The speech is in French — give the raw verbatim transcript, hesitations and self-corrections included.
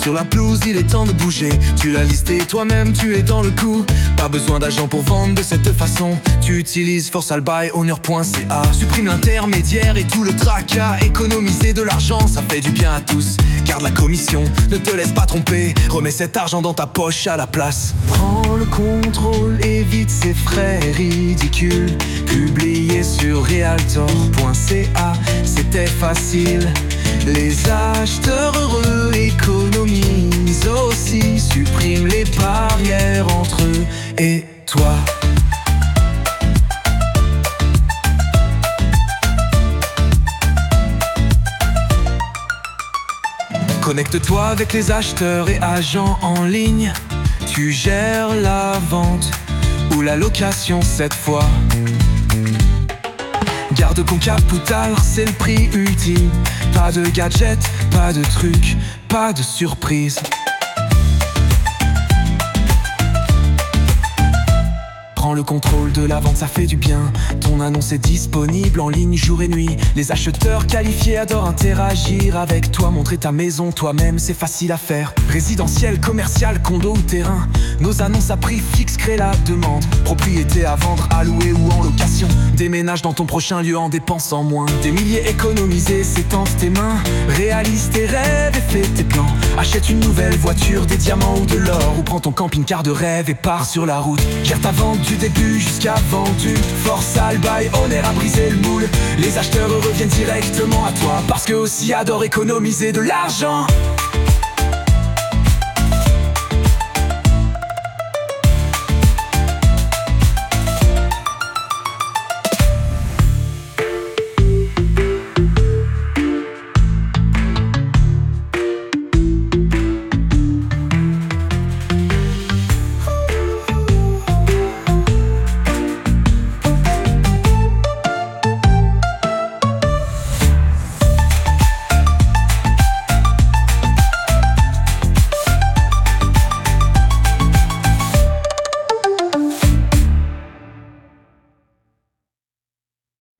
sur la pelouse, il est temps de bouger. Tu l'as listé toi-même, tu es dans le coup. Pas besoin d'agent pour vendre de cette façon. Tu utilises forsalbuyowner point c a. Supprime l'intermédiaire et tout le tracas. Économiser de l'argent, ça fait du bien à tous. Garde la commission, ne te laisse pas tromper. Remets cet argent dans ta poche à la place. Prends le contrôle, évite ces frais ridicules. Publié sur realtor point c a, c'était facile. Les acheteurs heureux économisent aussi. Supprime les barrières entre eux et toi. Connecte-toi avec les acheteurs et agents en ligne. Tu gères la vente ou la location cette fois. Garde ton capital, c'est le prix ultime. Pas de gadgets, pas de trucs, pas de surprise. Prends le contrôle de la vente, ça fait du bien. Ton annonce est disponible en ligne jour et nuit. Les acheteurs qualifiés adorent interagir avec toi. Montrer ta maison toi-même, c'est facile à faire. Résidentiel, commercial, condo ou terrain. Nos annonces à prix fixe créent la demande. Propriété à vendre, à louer ou en location. Déménage dans ton prochain lieu en dépensant moins. Des milliers économisés, c'est entre tes mains. Réalise tes rêves et fais tes plans. Achète une nouvelle voiture, des diamants ou de l'or. Ou prends ton camping-car de rêve et pars sur la route. Gère ta vente du début jusqu'à vendu. forsalbuyowner a brisé le moule. Les acheteurs reviennent directement à toi, parce qu'eux aussi adorent économiser de l'argent.